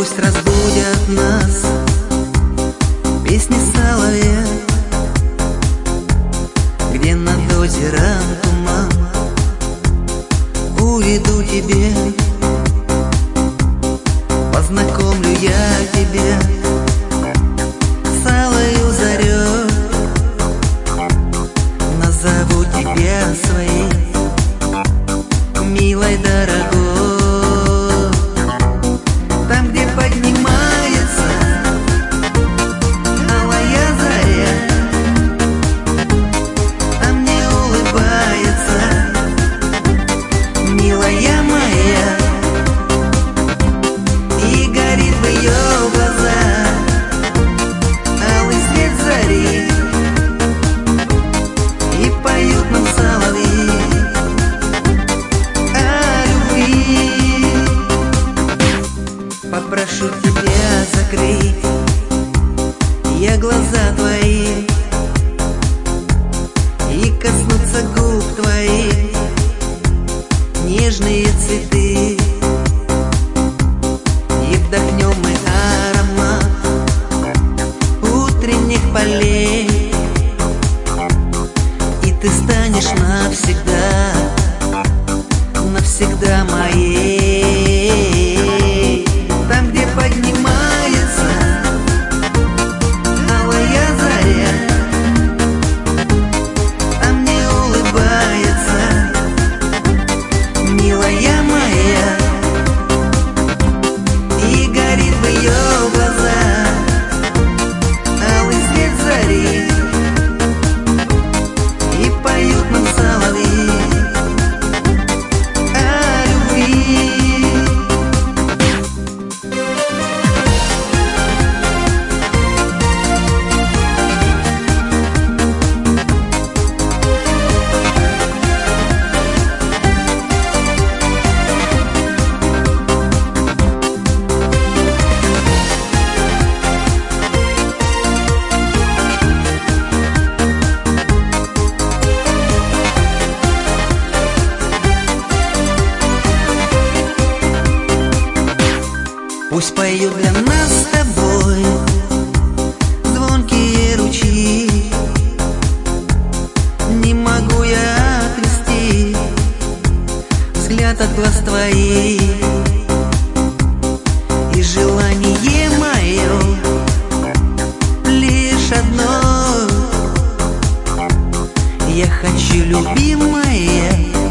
Пусть разбудят нас песни соловья, где над озером туман. Уведу тебе, познакомлю я тебя с алою зарей, назову тебя своей, милой, дорогой. Там, где поднимается алая заря, там мне улыбается милая моя, и горит в ее глазах алый свет зари, и поют нам соловьи о любви. Попрошу тебя закрыть я глаза твои и коснуться губ твоих нежные цветы, и вдохнем мы аромат утренних полей, и ты станешь навсегда, навсегда моей. Там, где поднимается алая заря, там мне улыбается милая моя, и горит в ее глазах алый свет зари, и поют нам соловьи о любви. Пусть поют для нас с тобой звонкие ручьи, не могу я отвести взгляд от глаз твоих, и желание мое лишь одно: я хочу, любимая,